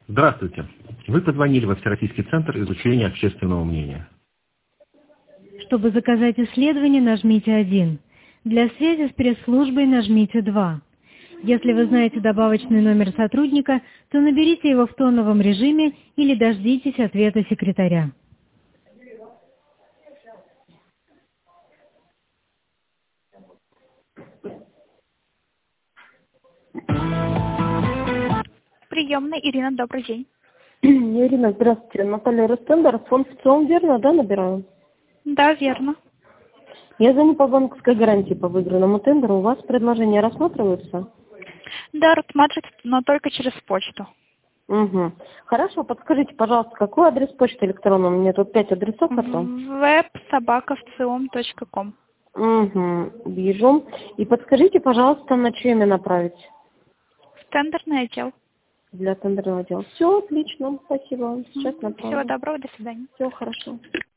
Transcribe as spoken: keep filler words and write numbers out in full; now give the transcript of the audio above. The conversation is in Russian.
Здравствуйте. Вы позвонили во Всероссийский центр изучения общественного мнения. Чтобы заказать исследование, нажмите один. Для связи с пресс-службой нажмите два. Если вы знаете добавочный номер сотрудника, то наберите его в тоновом режиме или дождитесь ответа секретаря. Приемная, Ирина, добрый день. Ирина, здравствуйте. Наталья Ростендер, фонд ВЦИОМ, верно, да, набираю? Да, верно. Я звоню по банковской гарантии по выигранному тендеру. У вас предложения рассматриваются? Да, рассматривать, но только через почту. Угу. Хорошо, подскажите, пожалуйста, какой адрес почты электронной? У меня тут пять адресов потом. веб собака вциом точка ком. Угу, вижу. И подскажите, пожалуйста, на что именно направить? В тендерный отдел. Для тендерного отдела. Все, отлично, спасибо вам. Сейчас направлю. Всего доброго, до свидания. Все хорошо.